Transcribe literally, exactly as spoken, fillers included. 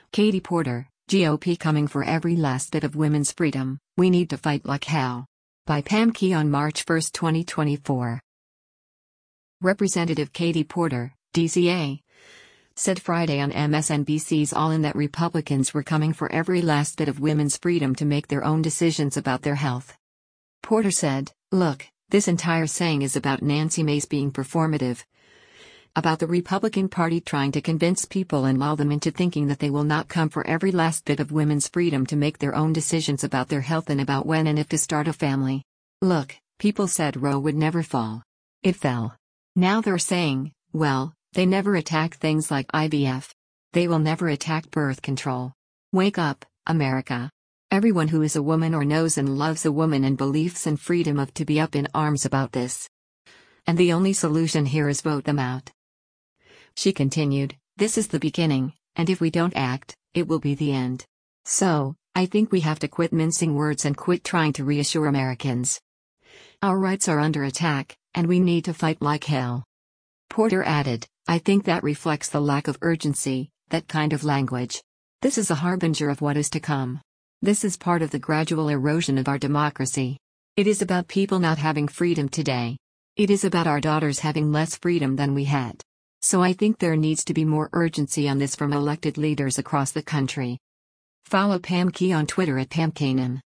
Katie Porter, G O P coming for every last bit of women's freedom, we need to fight like hell. By Pam Key on March first, twenty twenty-four. Representative Katie Porter, D C A, said Friday on M S N B C's All In that Republicans were coming for every last bit of women's freedom to make their own decisions about their health. Porter said, "Look, this entire saying is about Nancy Mace being performative. About the Republican Party trying to convince people and lull them into thinking that they will not come for every last bit of women's freedom to make their own decisions about their health and about when and if to start a family. Look, people said Roe would never fall. It fell. Now they're saying, well, they never attack things like I V F. They will never attack birth control. Wake up, America. Everyone who is a woman or knows and loves a woman and believes in freedom of to be up in arms about this. And the only solution here is vote them out." She continued, "This is the beginning, and if we don't act, it will be the end. So, I think we have to quit mincing words and quit trying to reassure Americans. Our rights are under attack, and we need to fight like hell." Porter added, "I think that reflects the lack of urgency, that kind of language. This is a harbinger of what is to come. This is part of the gradual erosion of our democracy. It is about people not having freedom today. It is about our daughters having less freedom than we had. So I think there needs to be more urgency on this from elected leaders across the country." Follow Pam Key on Twitter at Pam Kanan.